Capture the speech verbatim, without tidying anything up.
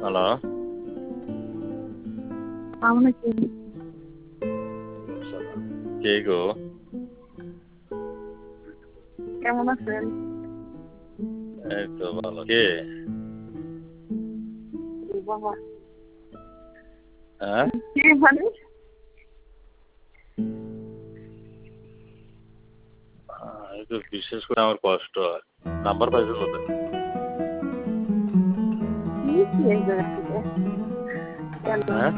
Hello. আসসালামু আলাইকুম। সালাম। কে গো? কেমন আছেন? এই তো ভালো। কে? ও বাবা! হ্যাঁ? কে মানে? আ একটু বিশেষ করে আমার কষ্ট হয়। নাম্বার পাইছো কোথায়? নিয়েছি এক জায়গা থেকে। কেন? হ্যাঁ?